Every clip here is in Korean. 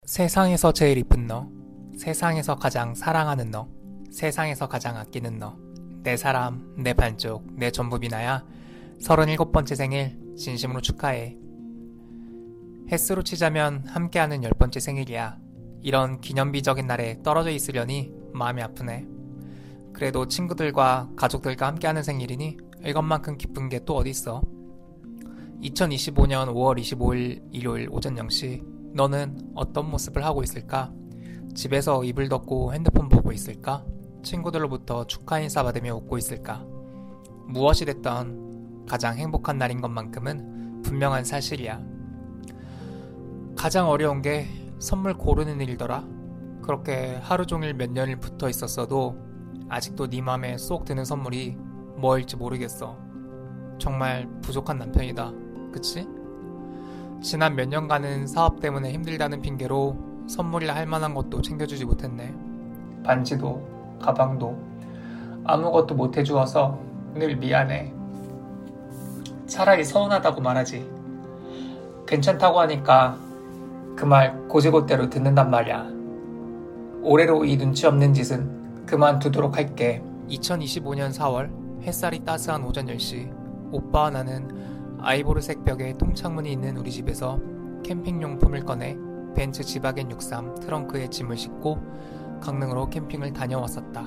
세상에서 제일 이쁜 너, 세상에서 가장 사랑하는 너, 세상에서 가장 아끼는 너, 내 사람, 내 반쪽, 내 전부 미나야. 37번째 생일 진심으로 축하해. 횟수로 치자면 함께하는 10번째 생일이야. 이런 기념비적인 날에 떨어져 있으려니 마음이 아프네. 그래도 친구들과 가족들과 함께하는 생일이니 이것만큼 기쁜 게 또 어딨어. 2025년 5월 25일 일요일 오전 0시 너는 어떤 모습을 하고 있을까? 집에서 이불 덮고 핸드폰 보고 있을까? 친구들로부터 축하 인사 받으며 웃고 있을까? 무엇이 됐던 가장 행복한 날인 것만큼은 분명한 사실이야. 가장 어려운 게 선물 고르는 일이더라. 그렇게 하루 종일 몇 년을 붙어 있었어도 아직도 네 맘에 쏙 드는 선물이 뭐일지 모르겠어. 정말 부족한 남편이다. 그치? 지난 몇 년간은 사업 때문에 힘들다는 핑계로 선물이라 할 만한 것도 챙겨주지 못했네. 반지도 가방도 아무것도 못 해주어서 늘 미안해. 차라리 서운하다고 말하지. 괜찮다고 하니까 그 말 고지고대로 듣는단 말이야. 올해로 이 눈치 없는 짓은 그만두도록 할게. 2025년 4월 햇살이 따스한 오전 10시 오빠와 나는 아이보르색 벽에 통창문이 있는 우리 집에서 캠핑용품을 꺼내 벤츠 지바겐 63 트렁크에 짐을 싣고 강릉으로 캠핑을 다녀왔었다.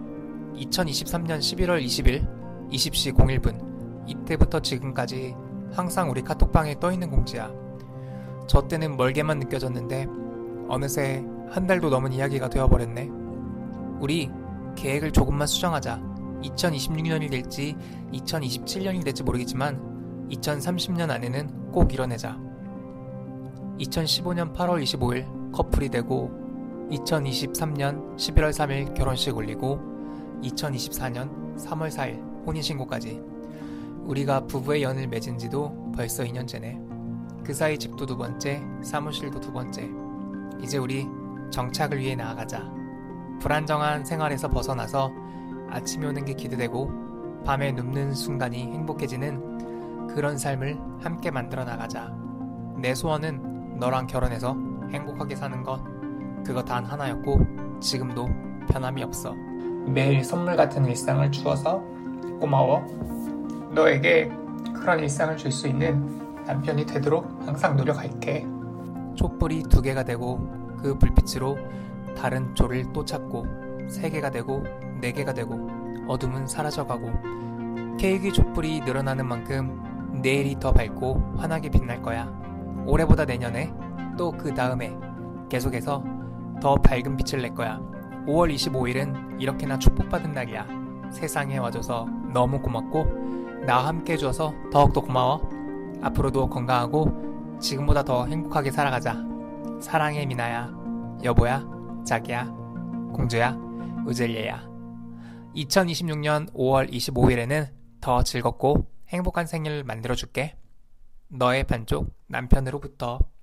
2023년 11월 20일 20시 01분 이때부터 지금까지 항상 우리 카톡방에 떠있는 공지야. 저 때는 멀게만 느껴졌는데 어느새 한 달도 넘은 이야기가 되어버렸네. 우리 계획을 조금만 수정하자. 2026년이 될지 2027년이 될지 모르겠지만 2030년 안에는 꼭 이뤄내자. 2015년 8월 25일 커플이 되고 2023년 11월 3일 결혼식 올리고 2024년 3월 4일 혼인신고까지. 우리가 부부의 연을 맺은 지도 벌써 2년째네. 그 사이 집도 2번째, 사무실도 2번째. 이제 우리 정착을 위해 나아가자. 불안정한 생활에서 벗어나서 아침이 오는 게 기대되고 밤에 눕는 순간이 행복해지는 그런 삶을 함께 만들어 나가자. 내 소원은 너랑 결혼해서 행복하게 사는 것. 그거 단 하나였고 지금도 변함이 없어. 매일 선물 같은 일상을 주어서 고마워. 너에게 그런 일상을 줄 수 있는 남편이 되도록 항상 노력할게. 촛불이 2개가 되고 그 불빛으로 다른 조를 또 찾고 3개가 되고 4개가 되고 어둠은 사라져가고 케이크 촛불이 늘어나는 만큼 내일이 더 밝고 환하게 빛날 거야. 올해보다 내년에 또 그 다음에 계속해서 더 밝은 빛을 낼 거야. 5월 25일은 이렇게나 축복받은 날이야. 세상에 와줘서 너무 고맙고 나와 함께 해줘서 더욱더 고마워. 앞으로도 건강하고 지금보다 더 행복하게 살아가자. 사랑해 미나야, 여보야, 자기야, 공주야, 우젤리야. 2026년 5월 25일에는 더 즐겁고 행복한 생일을 만들어줄게. 너의 반쪽 남편으로부터.